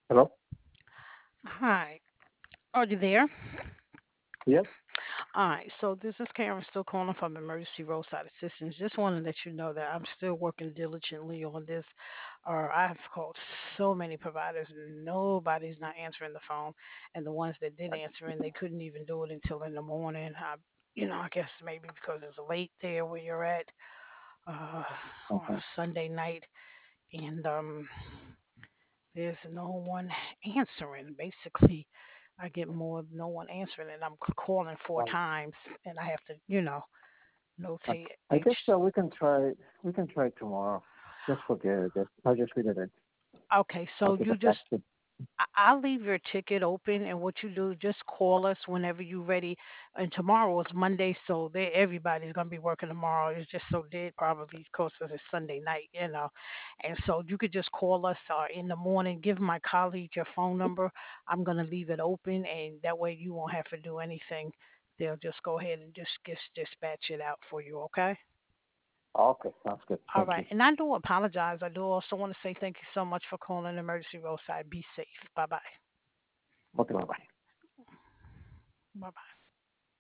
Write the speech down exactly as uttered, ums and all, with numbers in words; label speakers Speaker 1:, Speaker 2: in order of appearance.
Speaker 1: Hello?
Speaker 2: Hi, are you there?
Speaker 1: Yes?
Speaker 2: All right, so this is Karen still calling from Emergency Roadside Assistance. Just want to let you know that I'm still working diligently on this. Or I've called so many providers, and nobody's not answering the phone. And the ones that did answer, and they couldn't even do it until in the morning. I, you know, I guess maybe because it's late there where you're at, uh, on
Speaker 1: Okay.
Speaker 2: a Sunday night, and um, there's no one answering. Basically, I get more of no one answering, and I'm c- calling four
Speaker 1: Um,
Speaker 2: times, and I have to, you know,
Speaker 1: I,
Speaker 2: notate
Speaker 1: I
Speaker 2: each.
Speaker 1: guess uh, we can try we can try tomorrow. Just forget it. Just, I'll just read it.
Speaker 2: Okay,
Speaker 1: I'll
Speaker 2: so
Speaker 1: take
Speaker 2: you
Speaker 1: a
Speaker 2: just
Speaker 1: taxi.
Speaker 2: I- I'll leave your ticket open, and what you do, just call us whenever you're ready. And tomorrow is Monday, so they everybody's gonna be working tomorrow. It's just so dead, probably because it's Sunday night, you know. And so you could just call us uh, in the morning. Give my colleague your phone number. I'm gonna leave it open, and that way you won't have to do anything. They'll just go ahead and just just dispatch it out for you. Okay.
Speaker 1: Okay, sounds good.
Speaker 2: All
Speaker 1: Thank
Speaker 2: right.
Speaker 1: you.
Speaker 2: And I do apologize. I do also want to say thank you so much for calling Emergency Roadside. Be safe. Bye bye.
Speaker 1: Okay, bye bye.
Speaker 2: Bye bye.